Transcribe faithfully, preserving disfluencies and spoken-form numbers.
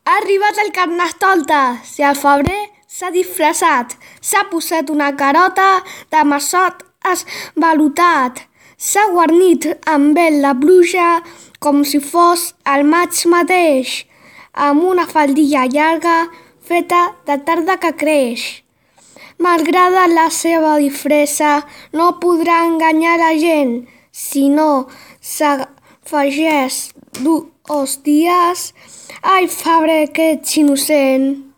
Ha arribat el Carnestoltes i el febrer s'ha disfressat, s'ha posat una carota de massot esvalotat, s'ha guarnit amb vel de pluja com si fos el maig mateix, amb una faldilla llarga feta de tarda que creix. Malgrat la seva disfressa, no podrà enganyar la gent, si no s'afegeix dos dies. Ai, febrer, que ets innocent!